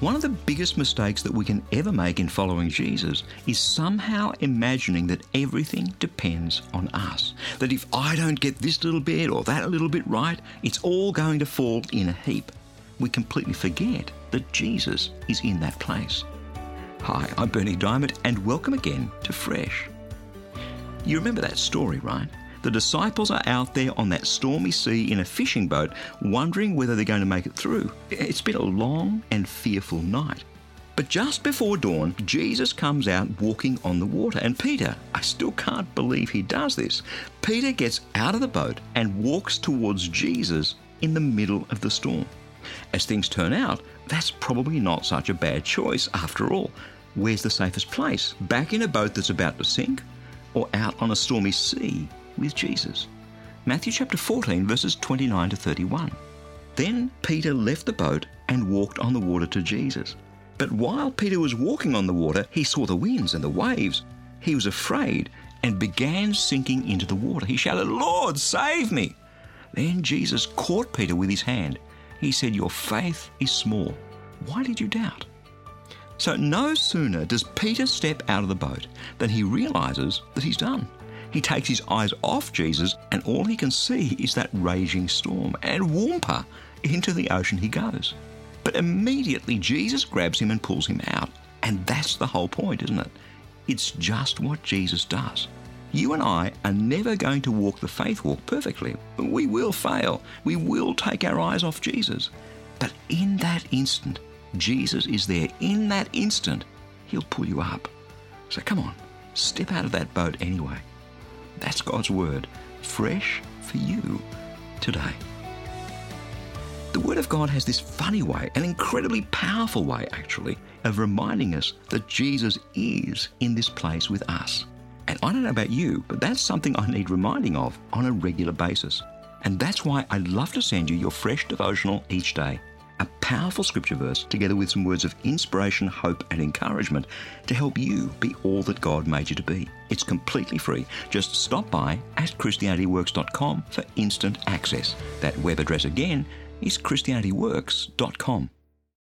One of the biggest mistakes that we can ever make in following Jesus is somehow imagining that everything depends on us. That if I don't get this little bit or that little bit right, it's all going to fall in a heap. We completely forget that Jesus is in that place. Hi, I'm Bernie Diamond, and welcome again to Fresh. You remember that story, right? The disciples are out there on that stormy sea in a fishing boat, wondering whether they're going to make it through. It's been a long and fearful night. But just before dawn, Jesus comes out walking on the water. And Peter, I still can't believe he does this. Peter gets out of the boat and walks towards Jesus in the middle of the storm. As things turn out, that's probably not such a bad choice after all. Where's the safest place? Back in a boat that's about to sink, or out on a stormy sea with Jesus? Matthew chapter 14, verses 29 to 31. Then Peter left the boat and walked on the water to Jesus. But while Peter was walking on the water, he saw the winds and the waves. He was afraid and began sinking into the water. He shouted, "Lord, save me!" Then Jesus caught Peter with his hand. He said, "Your faith is small. Why did you doubt?" So no sooner does Peter step out of the boat than he realizes that he's done. He takes his eyes off Jesus, and all he can see is that raging storm, and whoompa, into the ocean he goes. But immediately Jesus grabs him and pulls him out. And that's the whole point, isn't it? It's just what Jesus does. You and I are never going to walk the faith walk perfectly. We will fail. We will take our eyes off Jesus. But in that instant, Jesus is there. In that instant, he'll pull you up. So come on, step out of that boat anyway. That's God's word, fresh for you today. The Word of God has this funny way, an incredibly powerful way actually, of reminding us that Jesus is in this place with us. And I don't know about you, but that's something I need reminding of on a regular basis. And that's why I love to send you your fresh devotional each day. A powerful scripture verse together with some words of inspiration, hope and encouragement to help you be all that God made you to be. It's completely free. Just stop by at ChristianityWorks.com for instant access. That web address again is ChristianityWorks.com.